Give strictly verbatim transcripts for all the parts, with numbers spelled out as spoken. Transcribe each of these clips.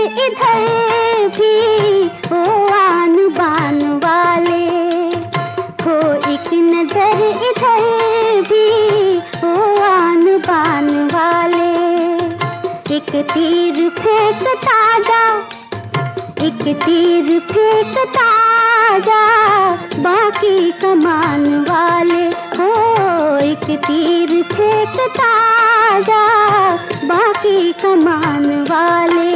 इधर भी हो आन बान वाले, हो एक नजर इधर भी हो आन बान वाले। एक तीर फेंकता जा, एक तीर फेंकता जा, बाकी कमान वाले, हो एक तीर फेंकता जा, बाकी कमान वाले।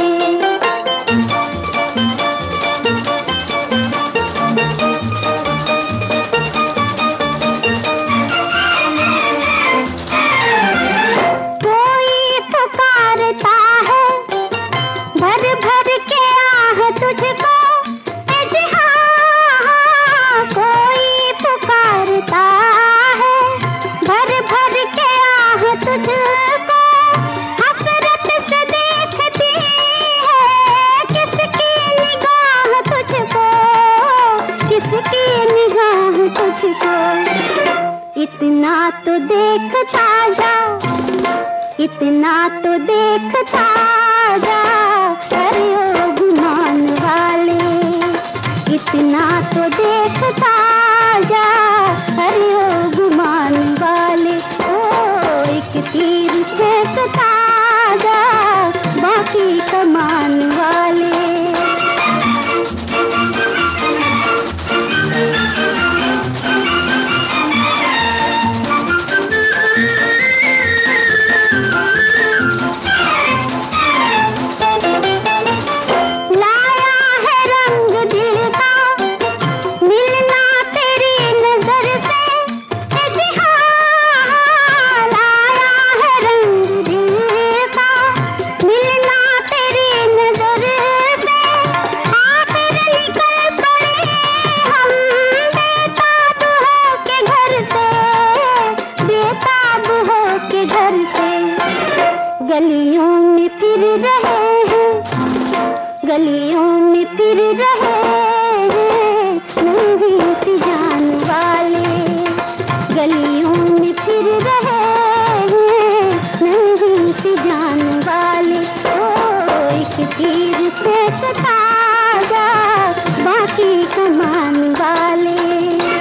कोई पुकारता है भर भर के आह तुझको, ए जी हाँ, कोई पुकारता है भर भर के आह तुझको। हसरत से देखती है किसकी निगाह तुझको, किसकी निगाह तुझको। इतना तो देखता जा, इतना तो देखता जा, अरे ओ गुमान वाले, इतना तो देखता जा, अरे ओ गुमान वाले। ओ एक तीर फेंकता जा, बाकी कमान वाले। गलियों में फिर रहे हैं, गलियों में फिर रहे हैं नन्ही सी जान वाले, गलियों में फिर रहे हैं नन्ही सी जान वाले। ओ एक तीर फेंकता जा, बाकी कमान वाले।